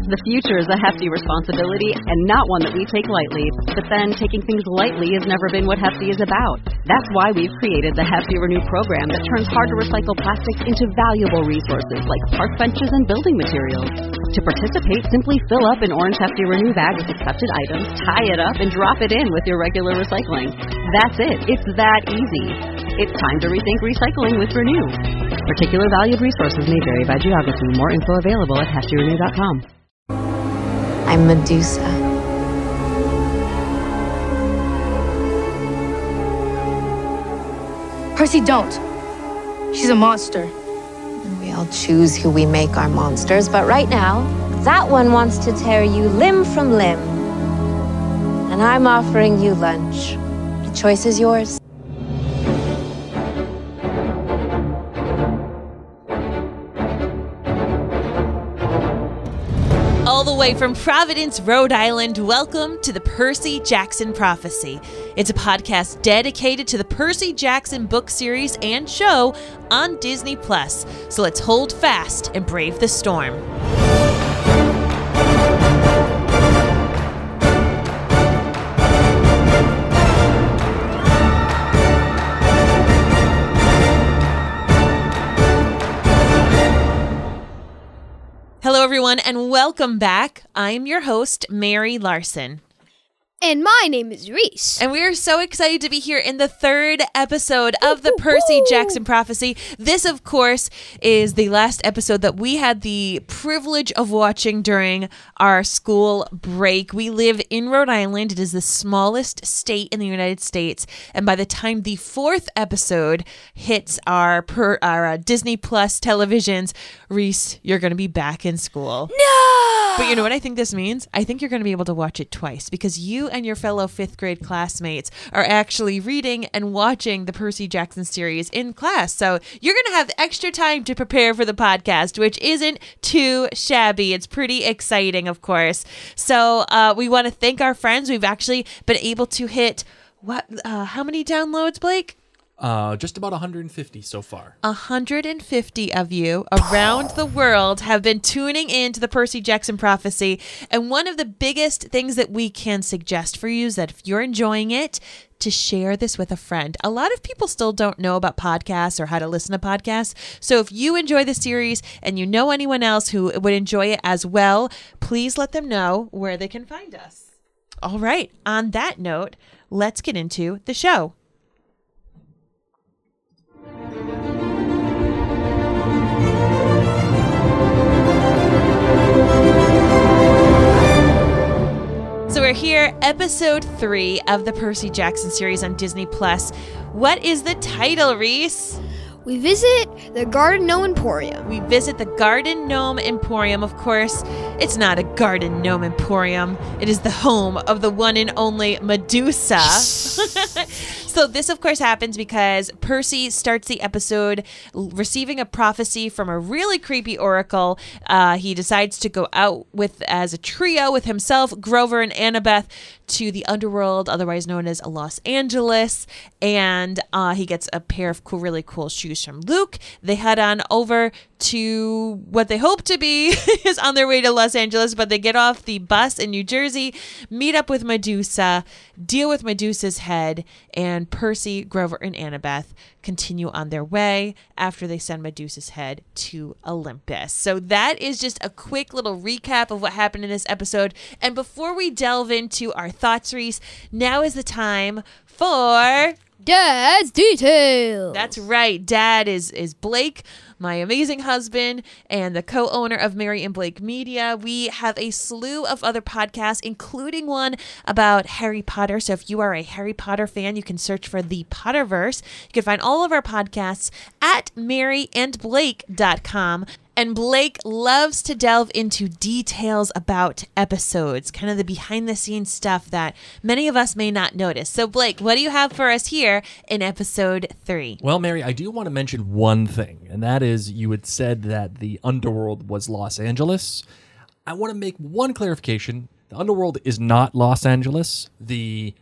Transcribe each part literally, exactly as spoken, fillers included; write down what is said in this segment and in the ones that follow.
The future is a hefty responsibility and not one that we take lightly. But then, taking things lightly has never been what Hefty is about. That's why we've created the Hefty Renew program that turns hard-to-recycle plastics into valuable resources like park benches and building materials. To participate, simply fill up an orange Hefty Renew bag with accepted items, tie it up, and drop it in with your regular recycling. That's it. It's that easy. It's time to rethink recycling with Renew. Particular valued resources may vary by geography. More info available at hefty renew dot com. I'm Medusa. Percy, don't. She's a monster. We all choose who we make our monsters, but right now, that one wants to tear you limb from limb. And I'm offering you lunch. The choice is yours. All the way from Providence, Rhode Island, welcome to the Percy Jackson Prophecy. It's a podcast dedicated to the Percy Jackson book series and show on Disney Plus. So let's hold fast and brave the storm. Hello, everyone, and welcome back. I'm your host, Mary Larson. And my name is Reese. And we are so excited to be here in the third episode of the Percy Jackson Prophecy. This, of course, is the last episode that we had the privilege of watching during our school break. We live in Rhode Island. It is the smallest state in the United States. And by the time the fourth episode hits our, per, our uh, Disney Plus televisions, Reese, you're going to be back in school. No! But you know what I think this means? I think you're going to be able to watch it twice because you and your fellow fifth grade classmates are actually reading and watching the Percy Jackson series in class. So you're going to have extra time to prepare for the podcast, which isn't too shabby. It's pretty exciting, of course. So uh, we want to thank our friends. We've actually been able to hit, what? Uh, how many downloads, Blake? Uh, just about one hundred fifty so far. one hundred fifty of you around the world have been tuning in to the Percy Jackson Prophecy. And one of the biggest things that we can suggest for you is that if you're enjoying it, to share this with a friend. A lot of people still don't know about podcasts or how to listen to podcasts. So if you enjoy the series and you know anyone else who would enjoy it as well, please let them know where they can find us. All right. On that note, let's get into the show. So we're here, episode three of the Percy Jackson series on Disney Plus. What is the title, Reese? We visit the Garden Gnome Emporium. We visit the Garden Gnome Emporium. Of course, it's not a Garden Gnome Emporium. It is the home of the one and only Medusa. So this, of course, happens because Percy starts the episode receiving a prophecy from a really creepy oracle. Uh, he decides to go out with as a trio with himself, Grover, and Annabeth to the underworld, otherwise known as Los Angeles. And uh, he gets a pair of cool, really cool shoes from Luke. They head on over to what they hope to be is on their way to Los Angeles, but they get off the bus in New Jersey, meet up with Medusa, deal with Medusa's head, and Percy, Grover, and Annabeth continue on their way after they send Medusa's head to Olympus. So that is just a quick little recap of what happened in this episode. And before we delve into our thoughts, Reese, now is the time for Dad's Details. That's right. Dad is is Blake, my amazing husband, and the co-owner of Mary and Blake Media. We have a slew of other podcasts, including one about Harry Potter. So if you are a Harry Potter fan, you can search for The Potterverse. You can find all of our podcasts at mary and blake dot com. And Blake loves to delve into details about episodes, kind of the behind-the-scenes stuff that many of us may not notice. So, Blake, what do you have for us here in episode three? Well, Mary, I do want to mention one thing, and that is you had said that the underworld was Los Angeles. I want to make one clarification. The underworld is not Los Angeles. The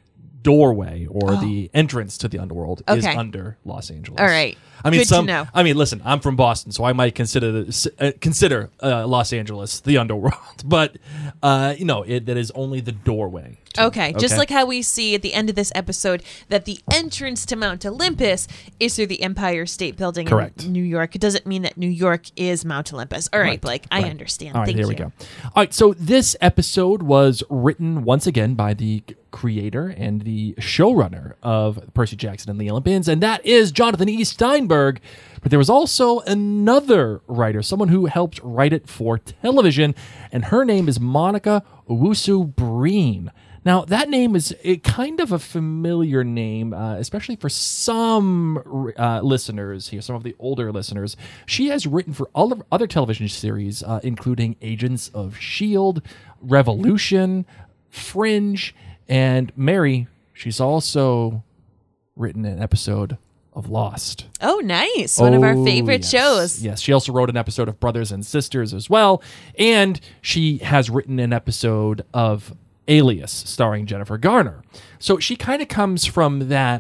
doorway or Oh. the entrance to the underworld is Okay. under Los Angeles. All right. I mean, Good to some. know. I mean, listen. I'm from Boston, so I might consider this, uh, consider uh, Los Angeles the underworld, but uh, you know, it, that is only the doorway. to- Okay, just like how we see at the end of this episode that the entrance to Mount Olympus is through the Empire State Building Correct. in New York. It doesn't mean that New York is Mount Olympus. All right, Right, Blake, I right. understand. All right, Thank here you. we go. All right, so this episode was written once again by the creator and the showrunner of Percy Jackson and the Olympians, and that is Jonathan E. Steinberg. But there was also another writer, someone who helped write it for television, and her name is Monica Owusu-Breen. Now, that name is a kind of a familiar name, uh, especially for some uh, listeners here, some of the older listeners. She has written for all of other television series, uh, including Agents of S H I E L D, Revolution, Fringe, and Mary. She's also written an episode of Lost. Oh, nice. One of our Oh, favorite yes. shows. Yes, she also wrote an episode of Brothers and Sisters as well, and she has written an episode of Alias starring Jennifer Garner. So she kind of comes from that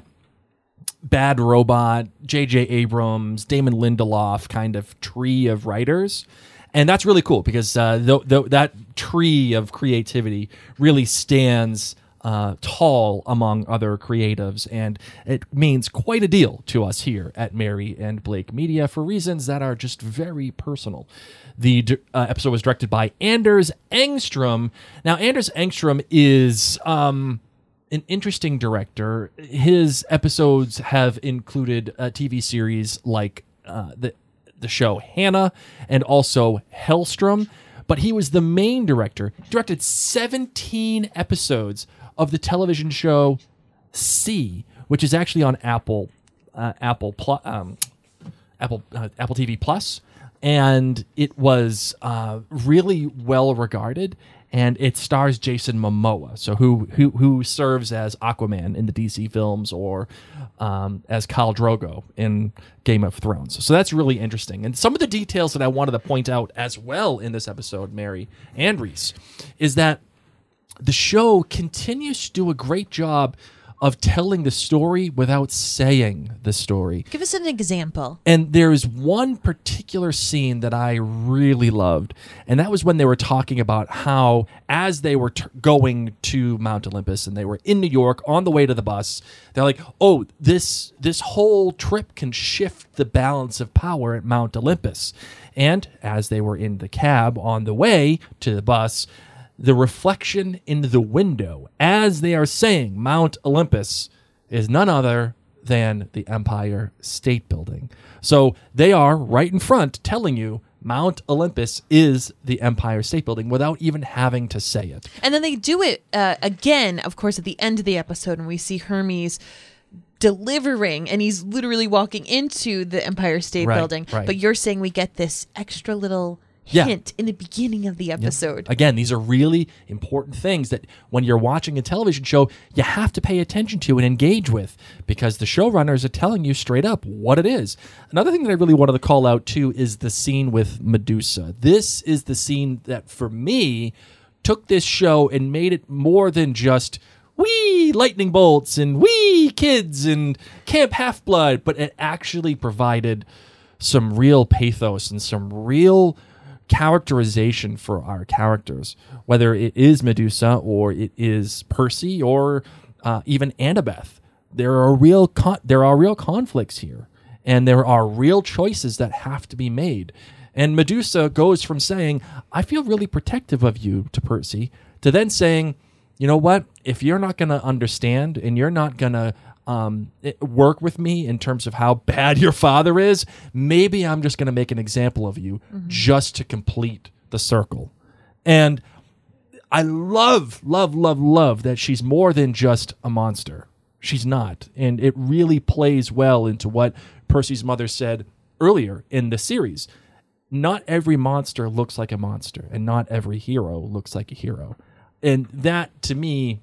Bad Robot, J J Abrams, Damon Lindelof kind of tree of writers. And that's really cool because uh, th- th- that tree of creativity really stands uh, tall among other creatives, and it means quite a deal to us here at Mary and Blake Media for reasons that are just very personal. The d- uh, episode was directed by Anders Engstrom. Now, Anders Engstrom is um, an interesting director. His episodes have included a T V series like uh, the the show Hannah and also Hellstrom, but he was the main director. He directed seventeen episodes of the television show C, which is actually on Apple, uh, Apple, Plu- um, Apple, uh, Apple T V Plus, and it was uh, really well regarded. And it stars Jason Momoa, so who who who serves as Aquaman in the D C films, or um, as Khal Drogo in Game of Thrones. So that's really interesting. And some of the details that I wanted to point out as well in this episode, Mary and Reese, is that the show continues to do a great job of telling the story without saying the story. Give us an example. And there's one particular scene that I really loved, and that was when they were talking about how, as they were t- going to Mount Olympus and they were in New York on the way to the bus, they're like, "Oh, this this whole trip can shift the balance of power at Mount Olympus." And as they were in the cab on the way to the bus, the reflection in the window as they are saying Mount Olympus is none other than the Empire State Building. So they are right in front telling you Mount Olympus is the Empire State Building without even having to say it. And then they do it uh, again, of course, at the end of the episode, and we see Hermes delivering, and he's literally walking into the Empire State Right, Building. right. But you're saying we get this extra little Yeah. hint in the beginning of the episode. Again, these are really important things that when you're watching a television show, you have to pay attention to and engage with, because the showrunners are telling you straight up what it is. Another thing that I really wanted to call out too is the scene with Medusa. This is the scene that, for me, took this show and made it more than just wee lightning bolts and wee kids and Camp Half-Blood, but it actually provided some real pathos and some real characterization for our characters, whether it is Medusa or it is Percy or uh, even Annabeth. There are real con- there are real conflicts here, and there are real choices that have to be made. And Medusa goes from saying, "I feel really protective of you," to Percy, to then saying, "You know what? If you're not going to understand and you're not going to Um, it, work with me in terms of how bad your father is, maybe I'm just going to make an example of you just to complete the circle." And I love, love, love, love that she's more than just a monster. She's not. And it really plays well into what Percy's mother said earlier in the series. Not every monster looks like a monster, and not every hero looks like a hero. And that, to me,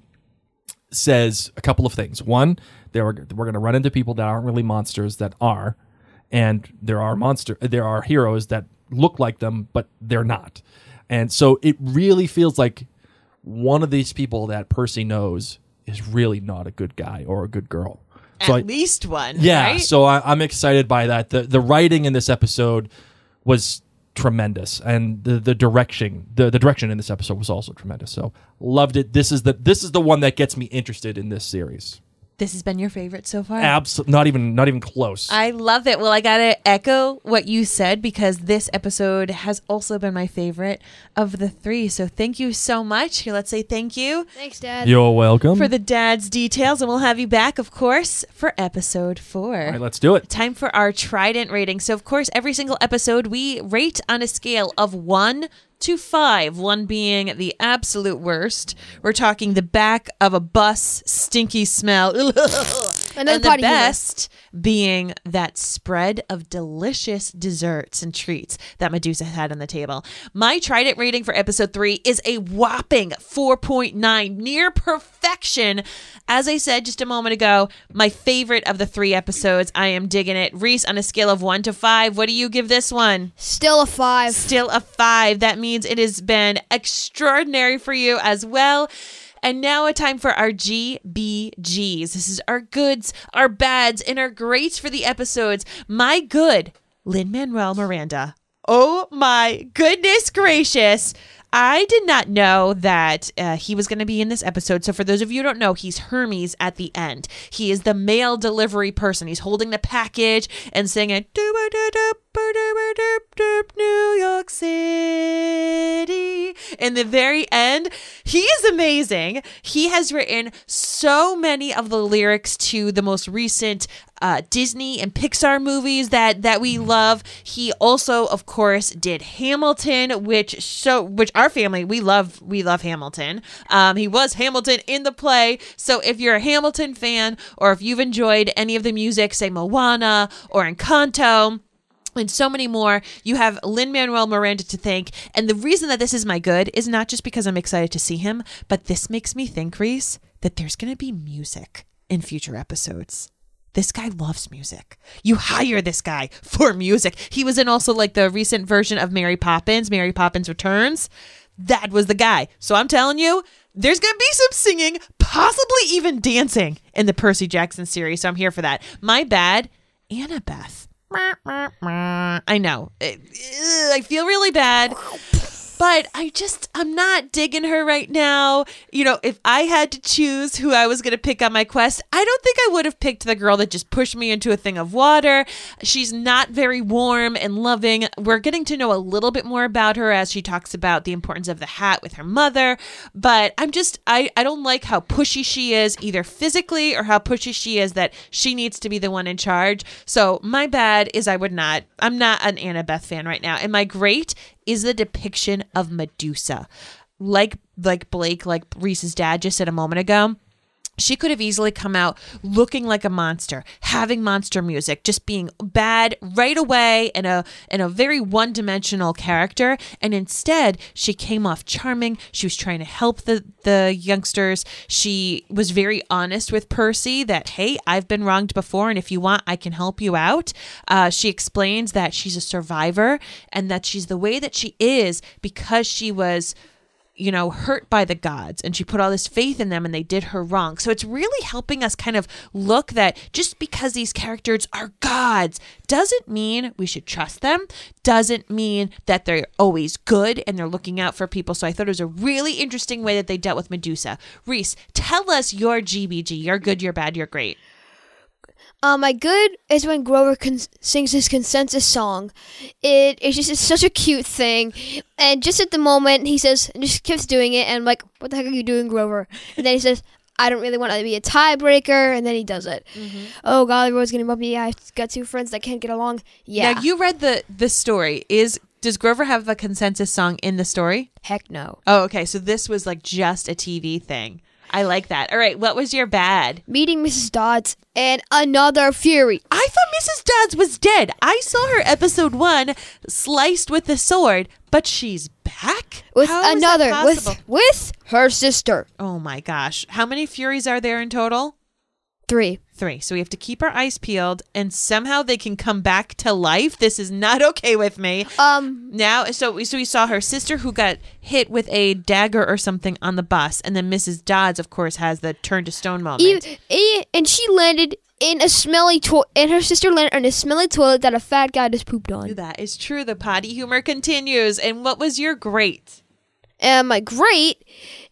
says a couple of things. One, there are, we're going to run into people that aren't really monsters that are, and there are monster there are heroes that look like them but they're not. And so it really feels like one of these people that Percy knows is really not a good guy or a good girl. At So I, least one. yeah, Right? so I, I'm excited by that. The the writing in this episode was tremendous, and the the direction the, the direction in this episode was also tremendous. So loved it. This is the this is the one that gets me interested in this series. This has been your favorite so far? Absolutely, not even not even close. I love it. Well, I got to echo what you said because this episode has also been my favorite of the three. So thank you so much. Here, let's say thank you Thanks, Dad. You're welcome. for the dad's details, and we'll have you back, of course, for episode four. All right, let's do it. Time for our Trident rating. So, of course, every single episode we rate on a scale of one to five, one being the absolute worst. We're talking the back of a bus, stinky smell. Another and the potty humor. best being that spread of delicious desserts and treats that Medusa had on the table. My Trident rating for episode three is a whopping four point nine, near perfection. As I said just a moment ago, my favorite of the three episodes. I am digging it. Reese, on a scale of one to five, what do you give this one? Still a five. Still a five. That means it has been extraordinary for you as well. And now a time for our G B Gs. This is our goods, our bads, and our greats for the episodes. My good, Lin-Manuel Miranda. Oh my goodness gracious. I did not know that uh, he was going to be in this episode. So for those of you who don't know, he's Hermes at the end. He is the mail delivery person. He's holding the package and singing New York City. In the very end, he is amazing. He has written so many of the lyrics to the most recent Uh, Disney and Pixar movies that that we love. He also, of course, did Hamilton, which so which our family we love. We love Hamilton. Um, he was Hamilton in the play. So if you're a Hamilton fan, or if you've enjoyed any of the music, say Moana or Encanto, and so many more, you have Lin-Manuel Miranda to thank. And the reason that this is my good is not just because I'm excited to see him, but this makes me think, Reese, that there's going to be music in future episodes. This guy loves music. You hire this guy for music. He was in also like the recent version of Mary Poppins, Mary Poppins Returns. That was the guy. So I'm telling you, there's going to be some singing, possibly even dancing in the Percy Jackson series. So I'm here for that. My bad, Annabeth. I know. I feel really bad. But I just, I'm not digging her right now. You know, if I had to choose who I was going to pick on my quest, I don't think I would have picked the girl that just pushed me into a thing of water. She's not very warm and loving. We're getting to know a little bit more about her as she talks about the importance of the hat with her mother. But I'm just, I, I don't like how pushy she is, either physically or how pushy she is that she needs to be the one in charge. So my bad is I would not, I'm not an Annabeth fan right now. And my great is the depiction of Medusa. Like like Blake, like Reese's dad just said a moment ago, she could have easily come out looking like a monster, having monster music, just being bad right away and a and a very one-dimensional character. And instead, she came off charming. She was trying to help the, the youngsters. She was very honest with Percy that, hey, I've been wronged before, and if you want, I can help you out. Uh, she explains that she's a survivor and that she's the way that she is because she was, you know, hurt by the gods, and she put all this faith in them and they did her wrong. So it's really helping us kind of look that just because these characters are gods doesn't mean we should trust them, doesn't mean that they're always good and they're looking out for people. So I thought it was a really interesting way that they dealt with Medusa. Reese, tell us your G B G. You're good, you're bad, you're great. Uh, my good is when Grover con- sings his consensus song. It is just it's such a cute thing. And just at the moment, he says, and just keeps doing it. And I'm like, what the heck are you doing, Grover? And then he says, I don't really want to be a tiebreaker. And then he does it. Mm-hmm. Oh, golly, Grover's getting bumpy. I've got two friends that can't get along. Yeah. Now, you read the, the story. Is Does Grover have a consensus song in the story? Heck no. Oh, okay. So this was like just a T V thing. I like that. All right. What was your bad? Meeting Missus Dodds and another Fury. I thought Missus Dodds was dead. I saw her episode one sliced with the sword, but she's back? With How is another, that with possible? with her sister. Oh my gosh. How many Furies are there in total? three. Three. So we have to keep our eyes peeled, and somehow they can come back to life. This is not okay with me. Um, Now, so we, so we saw her sister who got hit with a dagger or something on the bus, and then Missus Dodds, of course, has the turn to stone moment. e- e- and she landed in a smelly toilet, and her sister landed in a smelly toilet that a fat guy just pooped on. That is true. The potty humor continues. And what was your great? And my great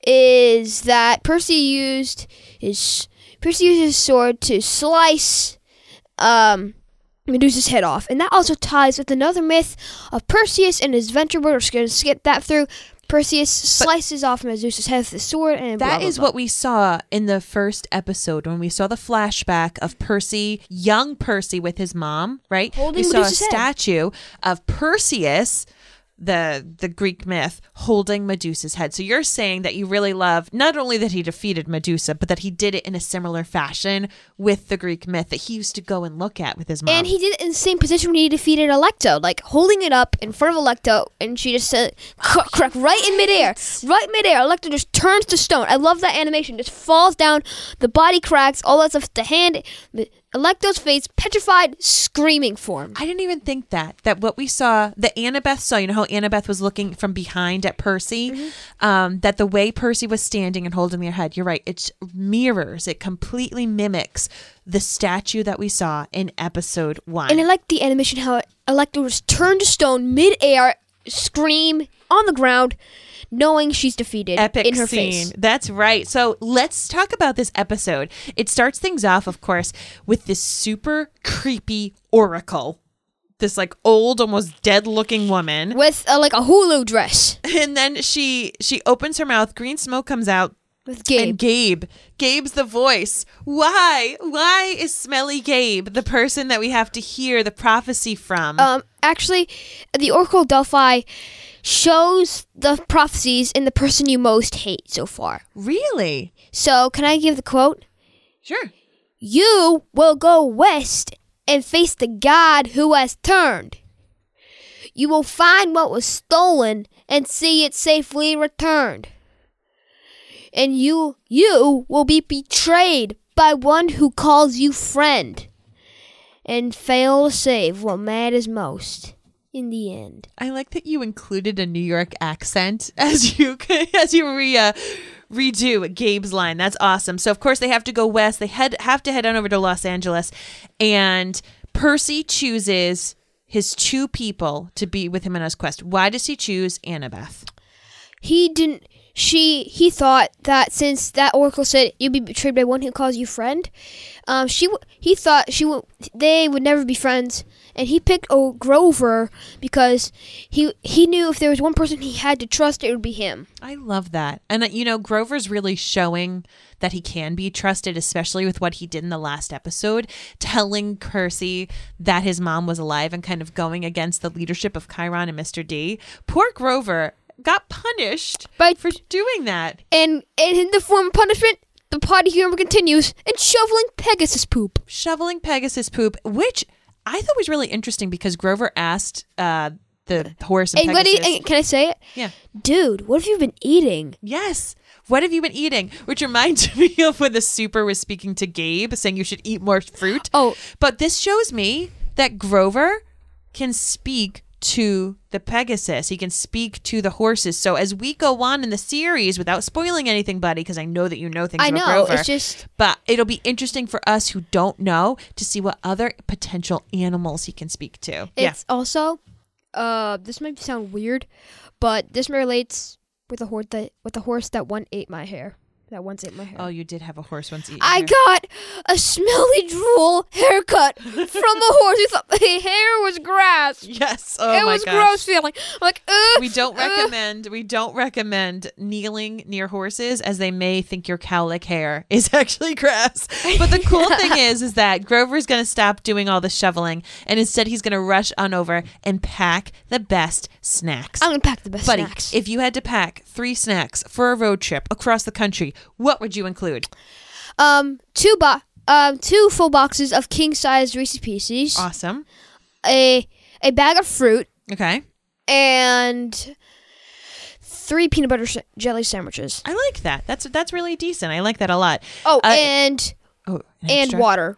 is that Percy used his Percy used his sword to slice um, Medusa's head off, and that also ties with another myth of Perseus and his venture. We're just going to skip that through. Perseus slices off Medusa's head with the sword, and blah, That blah, is blah. what we saw in the first episode when we saw the flashback of Percy, young Percy with his mom, right? Holding we saw Medusa's a head. statue of Perseus, the the Greek myth, holding Medusa's head. So you're saying that you really love not only that he defeated Medusa, but that he did it in a similar fashion with the Greek myth that he used to go and look at with his mom. And he did it in the same position when he defeated Alecto, like holding it up in front of Alecto, and she just said, crack, crack, right in midair. Right midair, Alecto just turns to stone. I love that animation. Just falls down, the body cracks, all that stuff, the hand, Alecto's face, petrified, screaming for him. I didn't even think that. That what we saw, that Annabeth saw, you know how Annabeth was looking from behind at Percy? Mm-hmm. Um, that the way Percy was standing and holding their head, you're right, it mirrors, it completely mimics the statue that we saw in episode one. And I like the animation, how Alecto just turned to stone midair, scream on the ground, knowing she's defeated Epic in her scene. face. That's right. So let's talk about this episode. It starts things off, of course, with this super creepy oracle. This like old, almost dead looking woman. With uh, like a Hulu dress. And then she she opens her mouth, green smoke comes out. With Gabe. And Gabe. Gabe's the voice. Why? Why is Smelly Gabe the person that we have to hear the prophecy from? Um, actually, the Oracle of Delphi shows the prophecies in the person you most hate so far. Really? So, can I give the quote? Sure. You will go west and face the God who has turned. You will find what was stolen and see it safely returned. And you, you will be betrayed by one who calls you friend and fail to save what matters most in the end. I like that you included a New York accent as you as you re uh, redo Gabe's line. That's awesome. So of course they have to go west. They head have to head on over to Los Angeles, and Percy chooses his two people to be with him on his quest. Why does he choose Annabeth? He didn't. She. He thought that since that oracle said you'll be betrayed by one who calls you friend, um, she. W- he thought she would. They would never be friends, and he picked oh, Grover because he he knew if there was one person he had to trust, it would be him. I love that. And, uh, you know, Grover's really showing that he can be trusted, especially with what he did in the last episode, telling Percy that his mom was alive and kind of going against the leadership of Chiron and Mister D. Poor Grover got punished But for doing that. and, and in the form of punishment, the potty humor continues and shoveling Pegasus poop. Shoveling Pegasus poop, which I thought was really interesting because Grover asked uh, the horse and And what do Pegasus. you, and can I say it? Yeah. Dude, what have you been eating? Yes. What have you been eating? Which reminds me of when the super was speaking to Gabe, saying you should eat more fruit. Oh. But this shows me that Grover can speak to the Pegasus. He can speak to the horses. So as we go on in the series, without spoiling anything, buddy, because I know that you know things I about know, Grover. it's just- But it'll be interesting for us who don't know to see what other potential animals he can speak to. It's also, uh, this might sound weird, but this relates with the horse that with the horse that one ate my hair. That once ate my hair. Oh, you did have a horse once eat your I hair. got a smelly drool haircut from a horse who thought the hair was grass. Yes. Oh it my was gosh. gross feeling. I'm like, ugh. We don't ugh. recommend we don't recommend kneeling near horses, as they may think your cowlick hair is actually grass. But the cool thing is is that Grover's going to stop doing all the shoveling, and instead he's going to rush on over and pack the best snacks. I'm gonna pack the best Buddy, snacks. if you had to pack three snacks for a road trip across the country, what would you include? Um, two bo- um, two full boxes of king-sized Reese's Pieces, Awesome. a a bag of fruit, Okay. and three peanut butter sa- jelly sandwiches. I like that. That's that's really decent. I like that a lot. Oh, Uh, and Oh, an and extra? water.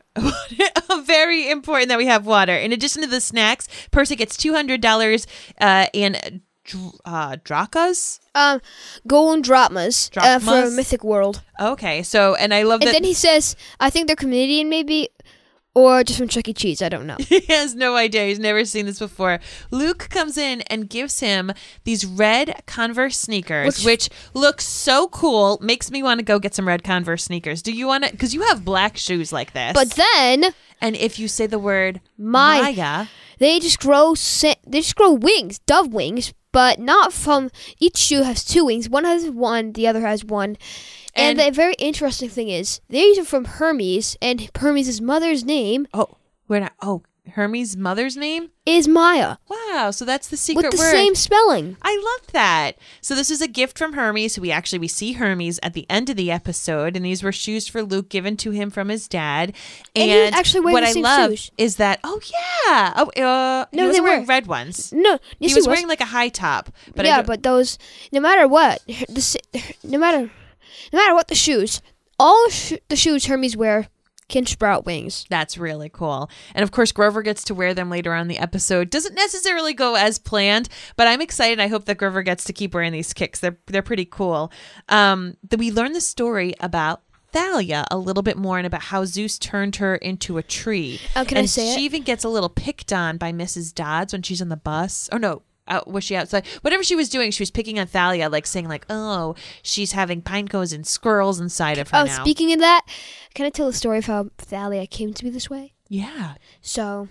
Very important that we have water. In addition to the snacks, Percy gets two hundred dollars uh, in dr- uh, drachas. Um, golden drachmas, uh, for Drachmas? Mythic World. Okay, so, and I love And that then he says, I think they're Canadian maybe, or just from Chuck E. Cheese. I don't know. he has no idea. He's never seen this before. Luke comes in and gives him these red Converse sneakers, which, Which- look so cool. Makes me want to go get some red Converse sneakers. Do you want to? Because you have black shoes like this. But then and if you say the word My- Maya, they just grow sa- they just grow wings, dove wings, but not from each shoe has two wings. One has one, the other has one. And, And- the very interesting thing is, these are from Hermes, and Hermes' mother's name oh, we're not. Oh, Hermes' mother's name. is Maya, Wow, so that's the secret with the word. same spelling. I love that. So this is a gift from Hermes. We actually we see Hermes at the end of the episode, and these were shoes for Luke given to him from his dad. And he was actually wearing what the I same love shoes. is that oh yeah, oh uh, he No, wasn't they wearing were. red ones. No, He yes, was wearing like a high top, but I yeah, don't- but those, no matter what, the, s- no matter, no matter what the shoes, all sh- the shoes Hermes wear can sprout wings. That's really cool. And of course, Grover gets to wear them later on in the episode. Doesn't necessarily go as planned, but I'm excited. I hope that Grover gets to keep wearing these kicks. They're they're pretty cool. Um, that we learn the story about Thalia a little bit more and about how Zeus turned her into a tree. Oh, can I and say she it? even gets a little picked on by Missus Dodds when she's on the bus. Oh no. Uh, was she outside? Whatever she was doing, she was picking on Thalia, like saying, like, "Oh, she's having pine cones and squirrels inside of her Oh, now." speaking of that, can I tell a story of how Thalia came to be this way? Yeah. So,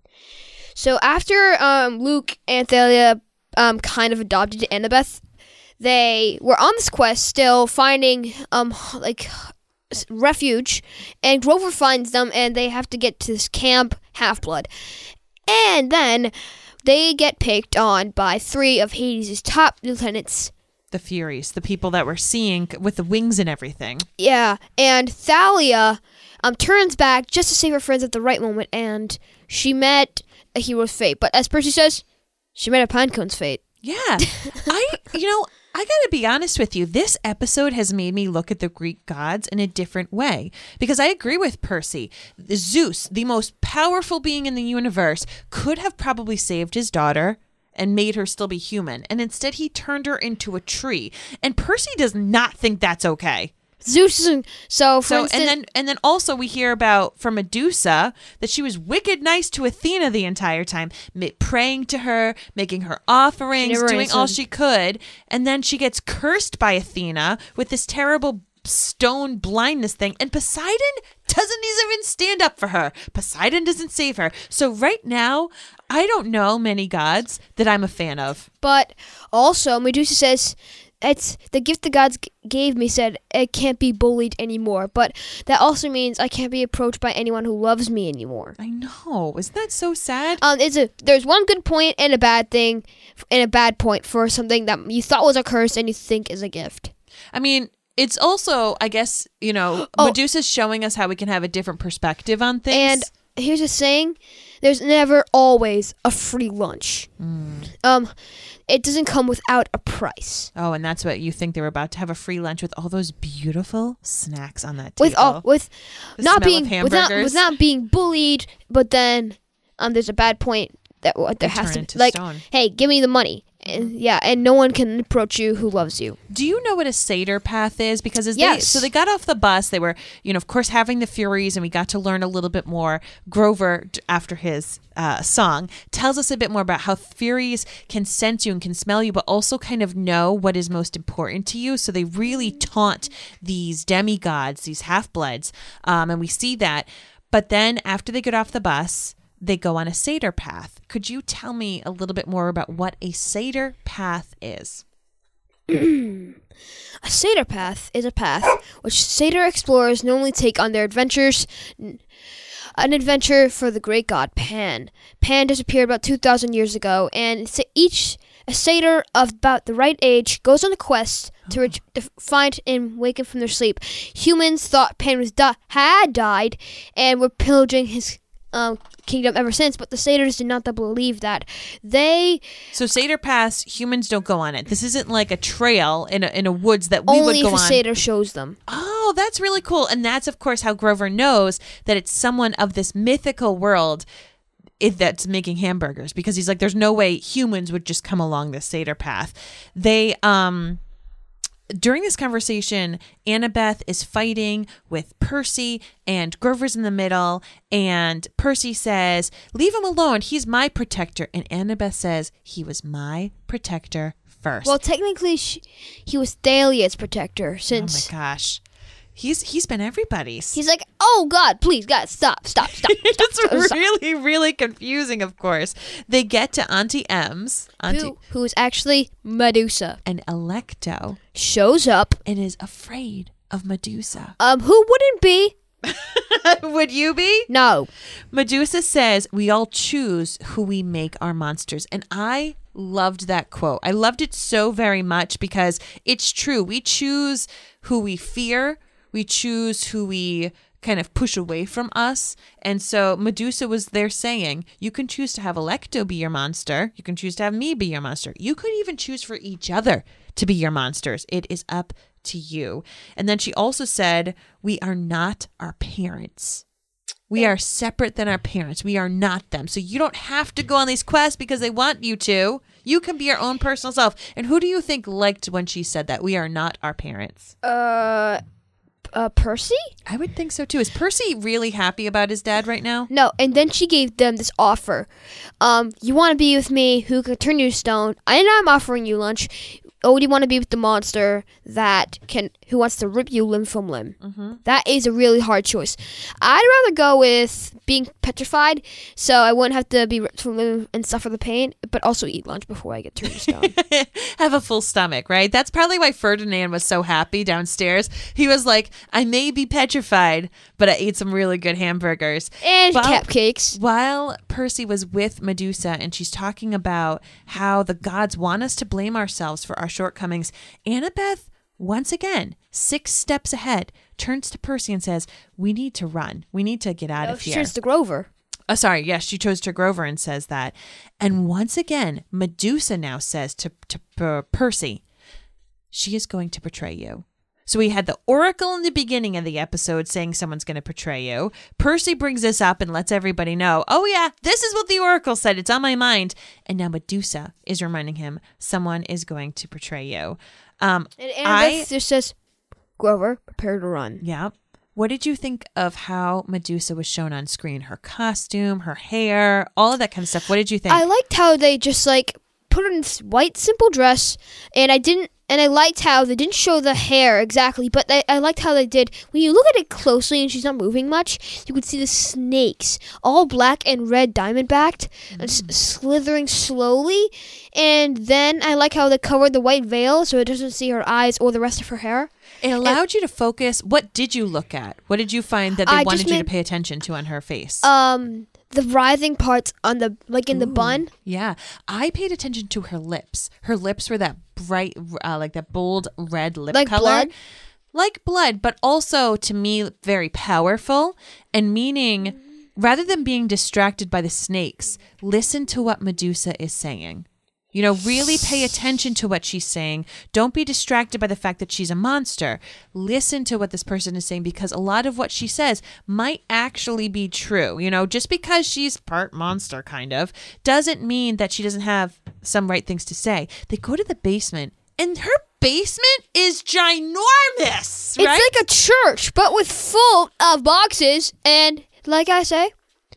so after um, Luke and Thalia um, kind of adopted Annabeth, they were on this quest, still finding um like s- refuge, and Grover finds them, and they have to get to this camp Half Blood, and then they get picked on by three of Hades' top lieutenants. The Furies, the people that we're seeing with the wings and everything. Yeah, and Thalia um turns back just to save her friends at the right moment, and she met a hero's fate. But as Percy says, she met a pinecone's fate. Yeah. I, you know, I got to be honest with you. This episode has made me look at the Greek gods in a different way because I agree with Percy. Zeus, the most powerful being in the universe, could have probably saved his daughter and made her still be human. And instead he turned her into a tree. And Percy does not think that's okay. Zeus isn't. So, for So instance, and then and then also we hear about from Medusa that she was wicked nice to Athena the entire time, ma- praying to her, making her offerings, never doing all answered. she could, and then she gets cursed by Athena with this terrible stone blindness thing, and Poseidon doesn't even stand up for her. Poseidon doesn't save her. So right now, I don't know many gods that I'm a fan of. but also Medusa says, "It's the gift the gods g- gave me. Said it can't be bullied anymore. But that also means I can't be approached by anyone who loves me anymore." I know. Isn't that so sad? Um, it's a there's one good point and a bad thing, and a bad point for something that you thought was a curse and you think is a gift. I mean, it's also, I guess, you know, Oh. Medusa's showing us how we can have a different perspective on things. And here's a saying: there's never always a free lunch. Um, it doesn't come without a price. oh, and that's what you think they were about to have a free lunch with all those beautiful snacks on that table. With all with The not smell being of without hamburgers. without being bullied, but then um, there's a bad point that what there They has turn to into like, stone. hey, give me the money. And, yeah, and no one can approach you who loves you. Do you know what a satyr path is? Because as they, Yes. so they got off the bus, they were, you know, of course, having the Furies, and we got to learn a little bit more. Grover, t- after his uh, song, tells us a bit more about how Furies can sense you and can smell you, but also kind of know what is most important to you. So they really taunt these demigods, these half-bloods, um, and we see that. But then after they get off the bus, they go on a satyr path. Could you tell me a little bit more about what a satyr path is? A satyr path is a path which satyr explorers normally take on their adventures. N- An adventure for the great god Pan. Pan disappeared about two thousand years ago, and sa- each a satyr of about the right age goes on a quest to, ret- to find and waken from their sleep. Humans thought Pan was di- had died and were pillaging his um, kingdom ever since, but the satyrs did not believe that. They So satyr paths, humans don't go on it. This isn't like a trail in a, in a woods that we only would if go a on. satyr shows them. Oh, oh, that's really cool. And that's, of course, how Grover knows that it's someone of this mythical world if that's making hamburgers, because he's like, there's no way humans would just come along this Seder path. They, um, during this conversation, Annabeth is fighting with Percy and Grover's in the middle, and Percy says, leave him alone. He's my protector. And Annabeth says, he was my protector first. Well, technically, she, he was Thalia's protector since. Oh my gosh. He's he's been everybody's. He's like, oh God, please, God, stop, stop, stop. stop it's stop, stop. really, really confusing, of course. They get to Auntie M's. Auntie, Who, who is actually Medusa. and Electo Shows up. and is afraid of Medusa. Um, who wouldn't be? Would you be? No. Medusa says, we all choose who we make our monsters. And I loved that quote. I loved it so very much because it's true. We choose who we fear. We choose who we kind of push away from us. And so Medusa was there saying, you can choose to have Electo be your monster. You can choose to have me be your monster. You could even choose for each other to be your monsters. It is up to you. And then she also said, we are not our parents. We are separate than our parents. We are not them. So you don't have to go on these quests because they want you to. You can be your own personal self. And who do you think liked when she said that? We are not our parents. Uh, uh, Percy? I would think so too. Is Percy really happy about his dad right now? No, and then she gave them this offer. Um, you want to be with me, who could turn you to stone, and I'm offering you lunch. Oh, do you want to be with the monster that can, who wants to rip you limb from limb? Mm-hmm. That is a really hard choice. I'd rather go with being petrified, so I wouldn't have to be ripped from limb and suffer the pain, but also eat lunch before I get turned to stone. Have a full stomach, right? That's probably why Ferdinand was so happy downstairs. He was like, I may be petrified, but I ate some really good hamburgers. And While- cupcakes. While Percy was with Medusa and she's talking about how the gods want us to blame ourselves for our shortcomings, Annabeth, once again, six steps ahead, turns to Percy and says, we need to run. We need to get out No, of she here. turns to Grover. Oh, sorry. Yes, she chose to Grover and says that. And once again, Medusa now says to, to uh, Percy, she is going to betray you. So we had the oracle in the beginning of the episode saying someone's going to betray you. Percy brings this up and lets everybody know, oh yeah, this is what the oracle said. It's on my mind. And now Medusa is reminding him someone is going to betray you. Um, And Annabeth I, just says, Grover, prepare to run. yeah. What did you think of how Medusa was shown on screen? Her costume, her hair, all of that kind of stuff. What did you think? I liked how they just like put her in this white simple dress, and I didn't, and I liked how they didn't show the hair exactly, but I, I liked how they did. When you look at it closely and she's not moving much, you could see the snakes, all black and red, diamond backed, mm. and s- slithering slowly. And then I like how they covered the white veil so it doesn't see her eyes or the rest of her hair. It allowed and, you to focus. What did you look at? What did you find that they I wanted you made, to pay attention to on her face? Um, the writhing parts on the, like in Ooh, the bun. Yeah. I paid attention to her lips. Her lips were that bright, uh, like that bold red lip like color. Blood? Like blood, but also to me very powerful and meaning rather than being distracted by the snakes, listen to what Medusa is saying. You know, really pay attention to what she's saying. Don't be distracted by the fact that she's a monster. Listen to what this person is saying because a lot of what she says might actually be true. You know, just because she's part monster, kind of, doesn't mean that she doesn't have some right things to say. They go to the basement and her basement is ginormous, right? It's like a church, but with full of boxes and, like I say,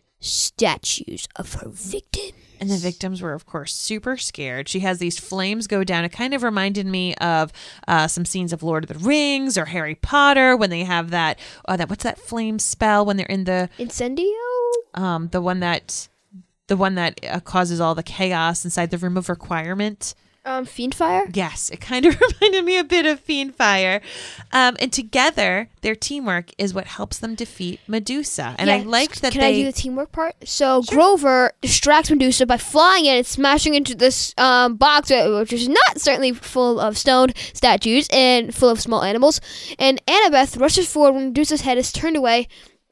statues of her victims. And the victims were, of course, super scared. She has these flames go down. It kind of reminded me of uh, some scenes of Lord of the Rings or Harry Potter when they have that, uh, that what's that flame spell when they're in the... Incendio? Um, the one that, the one that uh, causes all the chaos inside the room of requirement. Um, Fiendfire? Yes, it kind of reminded me a bit of Fiendfire. Um, and together, their teamwork is what helps them defeat Medusa. And yeah, I liked that can they... Can I do the teamwork part? So Sure. Grover distracts Medusa by flying in and smashing into this um, box, which is not certainly full of stone statues and full of small animals. And Annabeth rushes forward when Medusa's head is turned away,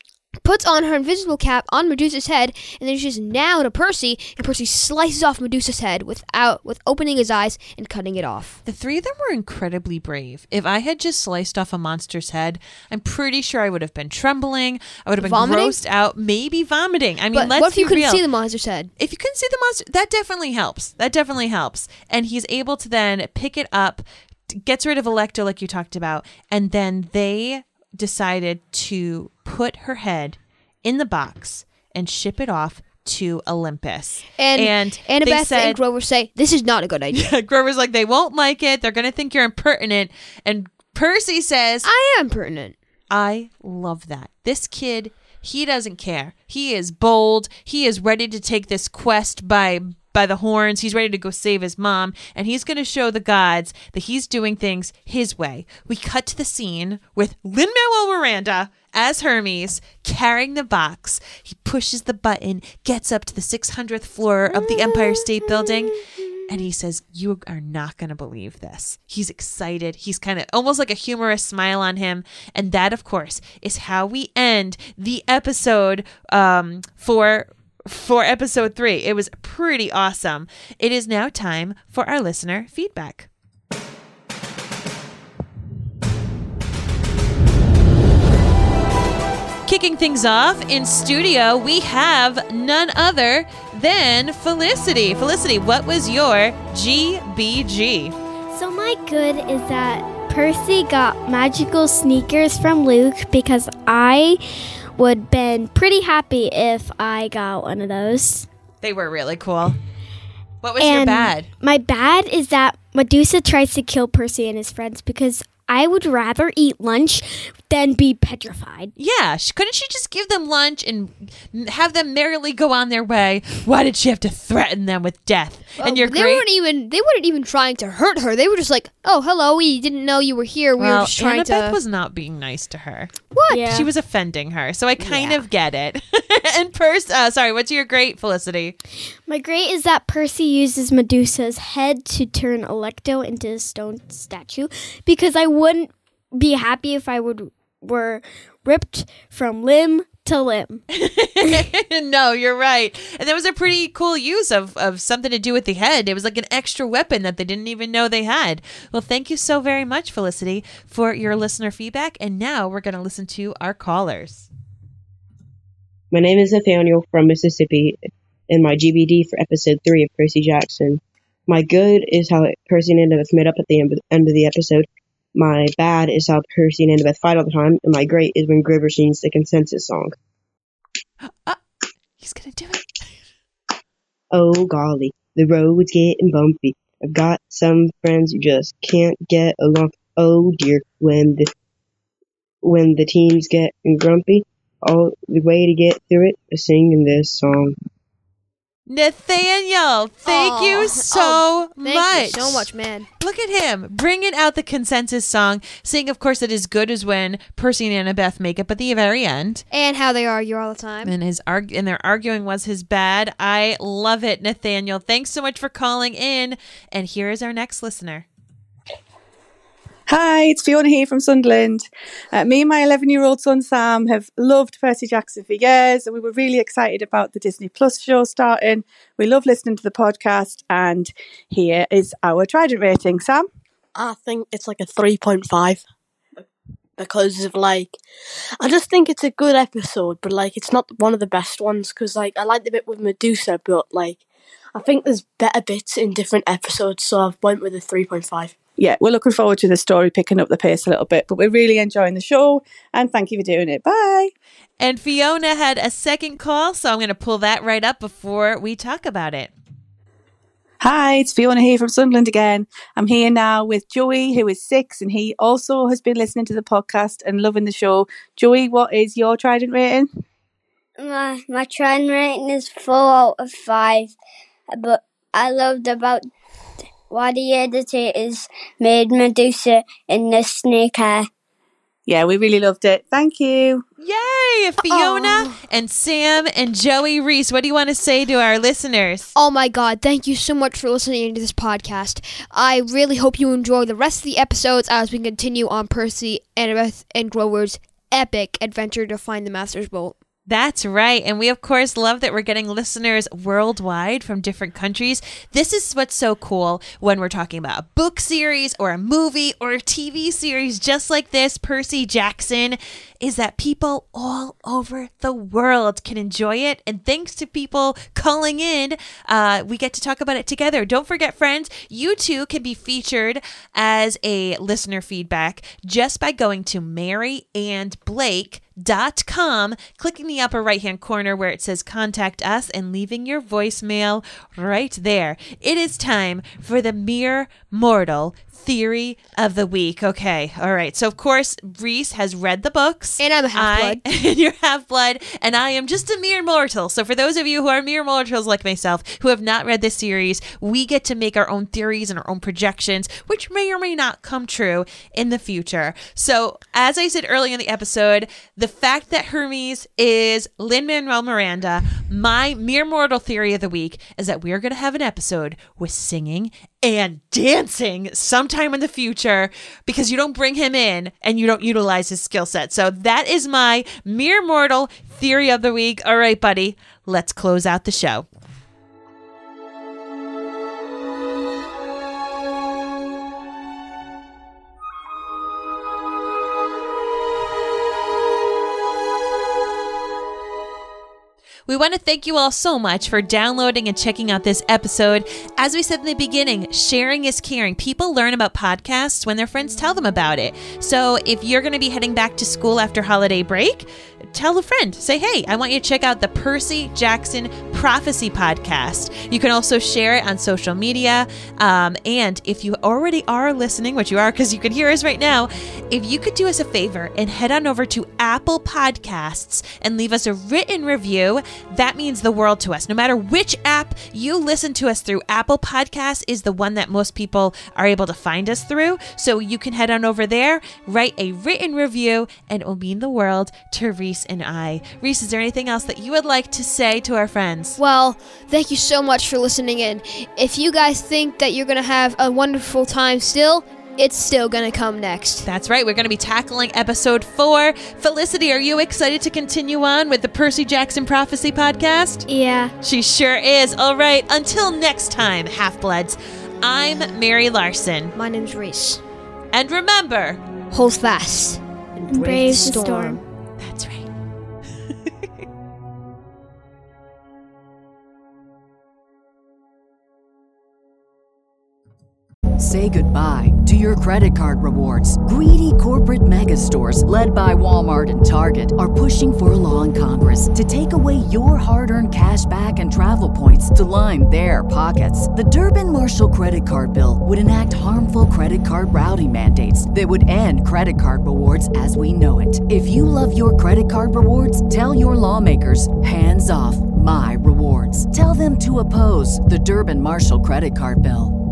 puts on her invisible cap on Medusa's head, and then she's now to Percy, and Percy slices off Medusa's head without with opening his eyes and cutting it off. The three of them were incredibly brave. If I had just sliced off a monster's head, I'm pretty sure I would have been trembling. I would have been Vomiting? grossed out, maybe vomiting. I mean, But let's what if you be couldn't real. see the monster's head? If you couldn't see the monster, that definitely helps. That definitely helps. And he's able to then pick it up, gets rid of Electro like you talked about, and then they decided to put her head in the box and ship it off to Olympus. And, and Annabeth they said, and Grover say, this is not a good idea. yeah, Grover's like, they won't like it. They're going to think you're impertinent. And Percy says, I am pertinent. I love that. This kid, he doesn't care. He is bold. He is ready to take this quest by by the horns. He's ready to go save his mom, and he's going to show the gods that he's doing things his way. We cut to the scene with Lin-Manuel Miranda as Hermes carrying the box. He pushes the button, gets up to the six hundredth floor of the Empire State Building, and he says, you are not going to believe this. He's excited. He's kind of almost like a humorous smile on him. And that, of course, is how we end the episode um, for for episode three. It was pretty awesome. It is now time for our listener feedback. Kicking things off in studio, we have none other than Felicity. Felicity, what was your G B G? So my good is that Percy got magical sneakers from Luke because I would been pretty happy if I got one of those. They were really cool. What was And your bad? My bad is that Medusa tries to kill Percy and his friends because I would rather eat lunch than be petrified. Yeah, sh- couldn't she just give them lunch and have them merrily go on their way? Why did she have to threaten them with death? Well, and you're they great. weren't even they weren't even trying to hurt her. They were just like, "Oh, hello, we didn't know you were here. We well, were just trying Annabeth to." was not being nice to her. What? Yeah. She was offending her, so I kind Yeah. of get it. and Pers- uh, sorry, what's your great, Felicity? My great is that Percy uses Medusa's head to turn Electo into a stone statue because I wouldn't be happy if I would were ripped from limb to limb. No, you're right. And that was a pretty cool use of, of something to do with the head. It was like an extra weapon that they didn't even know they had. Well, thank you so very much, Felicity, for your listener feedback. And now we're going to listen to our callers. My name is Nathaniel from Mississippi, and my G B D for episode three of Percy Jackson. My good is how Percy and Annabeth met up at the end of the episode. My bad is how Percy and Annabeth fight all the time, and my great is when Grover sings the consensus song. Uh, he's going to do it. Oh golly, the road's getting bumpy. I've got some friends who just can't get along. Oh dear, when the when the teams get grumpy, all the way to get through it is singing this song. Nathaniel, thank Aw. you so Oh, thank much. you so much, man. Look at him bringing out the consensus song, saying, of course, that his good is when Percy and Annabeth make up at the very end. And how they argue all the time. And his arg- and their arguing was his bad. I love it, Nathaniel. Thanks so much for calling in. And here is our next listener. Hi, it's Fiona here from Sunderland. Uh, me and my eleven-year-old son Sam have loved Percy Jackson for years, and we were really excited about the Disney Plus show starting. We love listening to the podcast, and here is our Trident rating. Sam? I think it's like a three point five because of like, I just think it's a good episode, but like it's not one of the best ones because like I like the bit with Medusa, but like I think there's better bits in different episodes, so I've went with a three point five. Yeah, we're looking forward to the story picking up the pace a little bit, but we're really enjoying the show, and thank you for doing it. Bye. And Fiona had a second call, so I'm going to pull that right up before we talk about it. Hi, it's Fiona here from Sunderland again. I'm here now with Joey, who is six, and he also has been listening to the podcast and loving the show. Joey, what is your Trident rating? My, my Trident rating is four out of five, but I loved about why the editor made Medusa in the snake hair. Yeah, we really loved it. Thank you. Yay, Fiona Aww. and Sam and Joey Reese. What do you want to say to our listeners? Oh my god, thank you so much for listening to this podcast. I really hope you enjoy the rest of the episodes as we continue on Percy, Annabeth, and Grover's epic adventure to find the Master's Bolt. That's right. And we, of course, love that we're getting listeners worldwide from different countries. This is what's so cool when we're talking about a book series or a movie or a T V series just like this, Percy Jackson, is that people all over the world can enjoy it. And thanks to people calling in, uh, we get to talk about it together. Don't forget, friends, you too can be featured as a listener feedback just by going to Mary and Blake dot com, clicking the upper right hand corner where it says contact us and leaving your voicemail right there. It is time for the Mere Mortal Theory of the Week. Okay, all right. So of course Reese has read the books, and I'm a half-blood. I, and you're half-blood, and I am just a mere mortal. So for those of you who are mere mortals like myself who have not read this series, we get to make our own theories and our own projections, which may or may not come true in the future. So as I said earlier in the episode, the fact that Hermes is Lin-Manuel Miranda, my mere mortal theory of the week is that we're going to have an episode with singing and dancing sometime in the future, because you don't bring him in and you don't utilize his skill set. So that is my mere mortal theory of the week. All right, buddy, let's close out the show. We want to thank you all so much for downloading and checking out this episode. As we said in the beginning, sharing is caring. People learn about podcasts when their friends tell them about it. So if you're going to be heading back to school after holiday break, tell a friend. Say, hey, I want you to check out the Percy Jackson Prophecy Podcast. You can also share it on social media. Um, and if you already are listening, which you are because you can hear us right now, if you could do us a favor and head on over to Apple Podcasts and leave us a written review, that means the world to us. No matter which app you listen to us through, Apple Podcasts is the one that most people are able to find us through. So you can head on over there, write a written review, and it will mean the world to Reese and I. Reese, is there anything else that you would like to say to our friends? Well, thank you so much for listening in. If you guys think that you're going to have a wonderful time still, it's still going to come next. That's right. We're going to be tackling episode four. Felicity, are you excited to continue on with the Percy Jackson Prophecy Podcast? Yeah. She sure is. All right. Until next time, Half-Bloods, I'm Mary Larson. My name's Reese. And remember, hold fast and brave, brave the storm. storm. That's right. Say goodbye to your credit card rewards. Greedy corporate mega stores, led by Walmart and Target, are pushing for a law in Congress to take away your hard-earned cash back and travel points to line their pockets. The Durbin-Marshall credit card bill would enact harmful credit card routing mandates that would end credit card rewards as we know it. If you love your credit card rewards, tell your lawmakers, hands off my rewards. Tell them to oppose the Durbin-Marshall credit card bill.